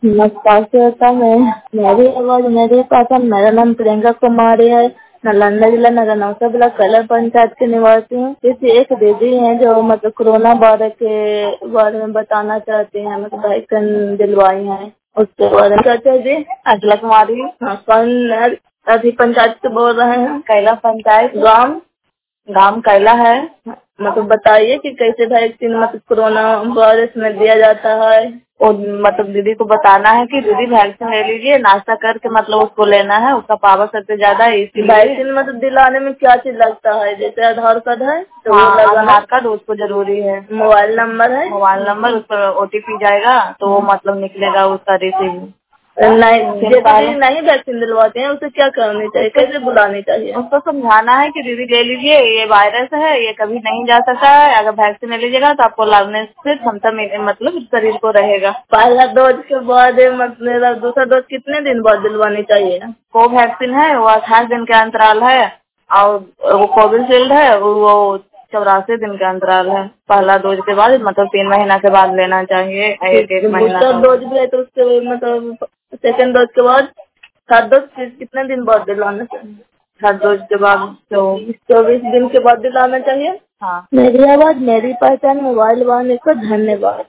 नमस्कार श्रोता मैं मेरी आवाज मेरी पसंद। मेरा नाम प्रियंका कुमारी है। नालंदा जिला नगरनौसा ब्लॉक कलर पंचायत के निवासी हूँ। इस एक दीदी हैं जो मतलब कोरोना बारे के बारे में बताना चाहती हैं। मतलब वैक्सीन दिलवाई है उसके बारे में। चाचा जी अखिला कुमारी। हाँ, कौन अभी पंचायत से बोल रहे हैं? कैला पंचायत। गांव कैला है। मतलब बताइए कि कैसे वैक्सीन मतलब कोरोना वायरस में दिया जाता है। और मतलब दीदी को बताना है कि दीदी वैक्सीन ले लीजिए, नाश्ता करके मतलब उसको लेना है, उसका पावर सबसे ज्यादा है। इसलिए वैक्सीन मतलब दिलाने में क्या चीज लगता है? जैसे आधार कार्ड है तो आधार कार्ड उसको जरूरी है। मोबाइल नंबर है, मोबाइल नंबर उस पर OTP जाएगा तो वो मतलब निकलेगा उसका रिसीव। नहीं वैक्सीन दिलवाते हैं उसे क्या करनी चाहिए, कैसे बुलानी चाहिए? उसको समझाना है कि दीदी ले लीजिए, ये वायरस है, ये कभी नहीं जा सकता है। अगर वैक्सीन ले लीजिएगा तो आपको लगने से क्षमता मतलब शरीर को रहेगा। पहला डोज के बाद मतलब दूसरा डोज कितने दिन बाद दिलवानी चाहिए? कोवैक्सीन है वो 28 दिन के अंतराल है और वो कोविशील्ड है वो 84 दिन का अंतराल है। पहला डोज के बाद मतलब 3 महीना के बाद लेना चाहिए। एक महीना डोज भी है तो उसके मतलब सेकंड डोज के बाद थर्ड डोज कितने दिन बाद दिलाना चाहिए? थर्ड डोज के बाद 24 दिन के बाद दिलाना चाहिए। हाँ। मेरी आवाज मेरी पहचान मोबाइल वाले को धन्यवाद।